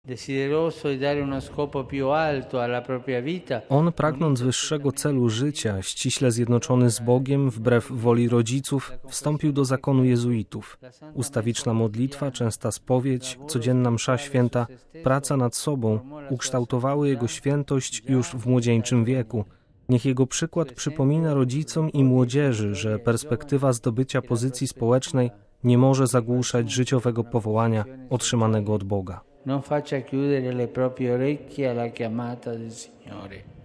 On, pragnąc wyższego celu życia, ściśle zjednoczony z Bogiem, wbrew woli rodziców, wstąpił do zakonu jezuitów. Ustawiczna modlitwa, częsta spowiedź, codzienna msza święta, praca nad sobą ukształtowały jego świętość już w młodzieńczym wieku. Niech jego przykład przypomina rodzicom i młodzieży, że perspektywa zdobycia pozycji społecznej nie może zagłuszać życiowego powołania otrzymanego od Boga. Non faccia chiudere le proprie orecchie alla chiamata del Signore.